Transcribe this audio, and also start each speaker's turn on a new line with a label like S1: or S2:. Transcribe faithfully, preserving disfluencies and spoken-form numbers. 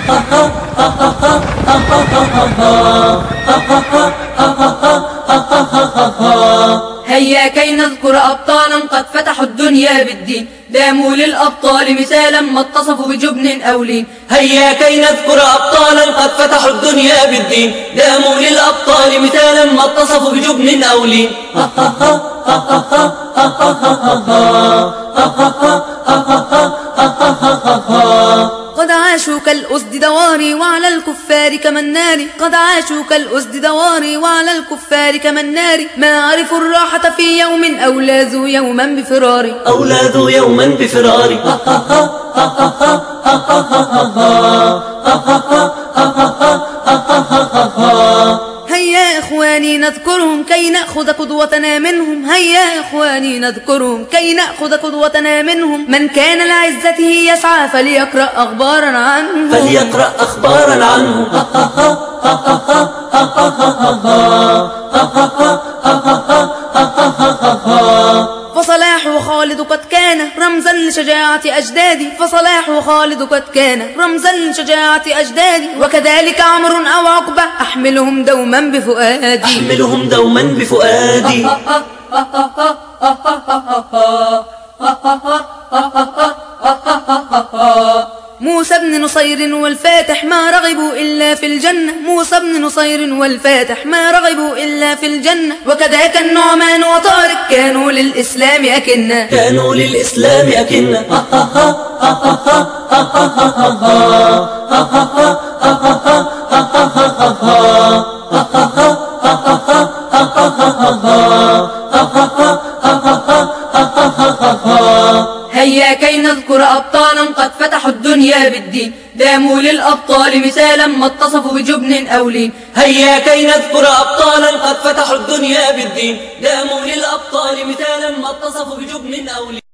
S1: هيا كي نذكر أبطالا قد فتحوا الدنيا بالدين، داموا للأبطال مثالا ما اتصفوا بجبن أو لين.
S2: هيا كي نذكر أبطالا قد فتحوا الدنيا بالدين، داموا للأبطال مثالا ما اتصفوا بجبن أو لين.
S1: قد عاشوا كالأسد دواري وعلى الكفار كما النار، قد عاشوا كالأسد دواري وعلى الكفار كما النار، ما عرفوا الراحة في يوم أو لاذوا يوما بفراري،
S2: أو لاذوا يوما بفراري.
S1: هيا إخواني نذكرهم كي نأخذ قدوتنا منهم، هيا إخواني نذكرهم كي نأخذ قدوتنا منهم، من كان لعزته يسعى فليقرأ أخبارا عنه،
S2: فليقرأ أخبارا عنه.
S1: فصلاح خالد قد كان رمزا لشجاعة أجدادي، فصلاح خالد قد كان رمزا لشجاعة أجدادي، وكذلك عمرو أو عقبة أحملهم دوما بفؤادي،
S2: أحملهم دوما بفؤادي.
S1: موسى بن نصير والفاتح ما رغبوا إلا في الجنة، موسى بن نصير والفاتح ما رغبوا إلا في الجنة، وكذاك النعمان وطارق كانوا للإسلام أكنة،
S2: كانوا للإسلام أكنة.
S1: هيا كي نذكر أبطالا قد فتحوا الدنيا بالدين، داموا للأبطال مثالا ما اتصفوا بجبن أو لين.
S2: هيا كي نذكر أبطالا قد فتحوا الدنيا بالدين، داموا للأبطال مثالا ما اتصفوا بجبن أو لين.